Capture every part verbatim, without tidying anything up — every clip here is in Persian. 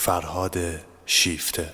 فرهاد شیفته.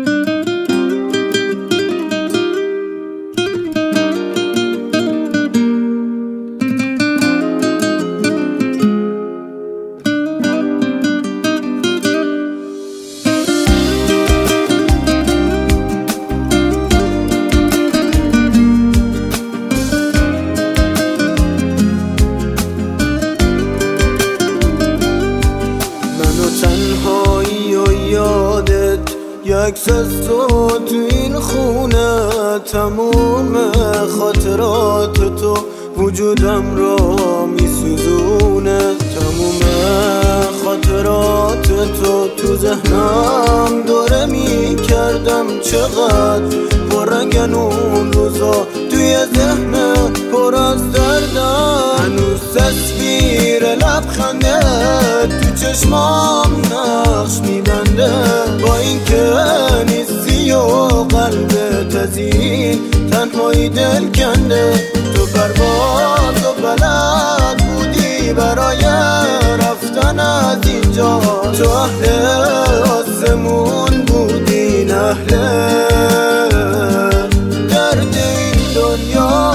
تنهایی و یادت یکس از تو تو این خونه، تموم خاطرات تو وجودم را میسوزونه. تموم خاطرات تو تو ذهنم دوره میکردم، چقدر پررنگن اون روزا توی ذهن پر از دردم. هنوز تصویر لبخندت تو چشمام نقش میبنده، با این که نیستی و قلبت از این تنهایی دل کنده. تو پرواز و بلد بودی برای رفتن از اینجا، تو اهل آسمون بودی، نه اهل درد این دنیا.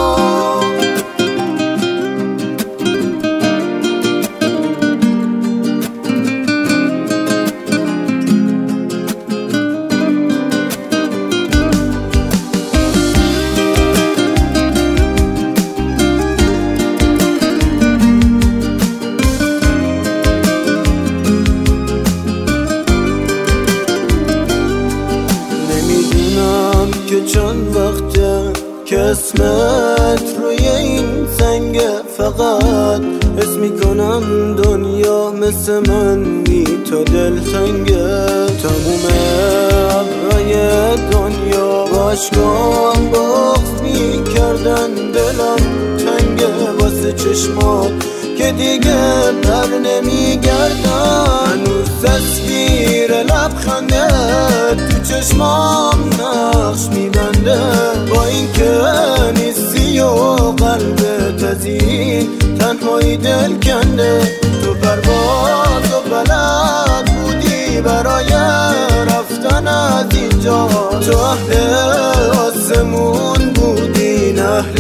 که چند وقته که اسمت روی این سنگه، فقط حس میکنم دنیا مثل من بی تو دلتنگه. تموم ابرای دنیا باشگاه بغض میکردن، دلم تنگه واسه چشمات که دیگه بر نمیگردن. هنوز تصویر لبخندت تو چشمام نقش میبنده، با این که نیستی و قلبت از این تنهایی دل کنده. تو پرواز و بلد بودی برای رفتن از اینجا، تو اهل آسمون بودی، نه اهل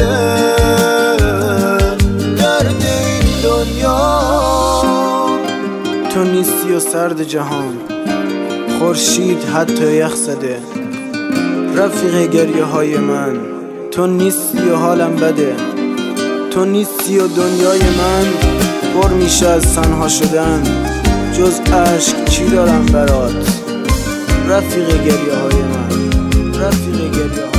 درد این دنیا. تو نیستی و سرد جهان، خورشید حتی یخ زده، رفیق گریه های من. تو نیستی و حالم بده، تو نیستی و دنیای من پر میشه از تنها شدن. جز عشق چی دارم برات، رفیق گریه های من، رفیق گریه های من.